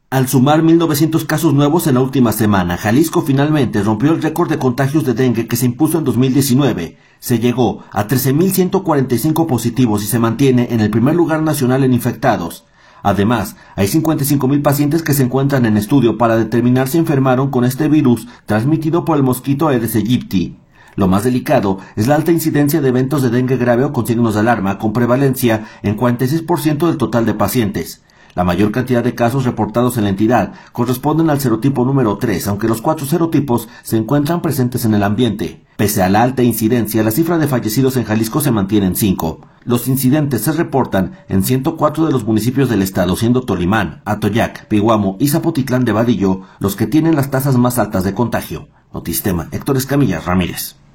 Al sumar 1.900 casos nuevos en la última semana, Jalisco finalmente rompió el récord de contagios de dengue que se impuso en 2019. Se llegó a 13.145 positivos y se mantiene en el primer lugar nacional en infectados. Además, hay 55.000 pacientes que se encuentran en estudio para determinar si enfermaron con este virus transmitido por el mosquito Aedes aegypti. Lo más delicado es la alta incidencia de eventos de dengue grave o con signos de alarma, con prevalencia en 46% del total de pacientes. La mayor cantidad de casos reportados en la entidad corresponden al serotipo número 3, aunque los 4 serotipos se encuentran presentes en el ambiente. Pese a la alta incidencia, la cifra de fallecidos en Jalisco se mantiene en 5. Los incidentes se reportan en 104 de los municipios del estado, siendo Tolimán, Atoyac, Pihuamo y Zapotitlán de Vadillo los que tienen las tasas más altas de contagio. Notistema, Héctor Escamilla Ramírez.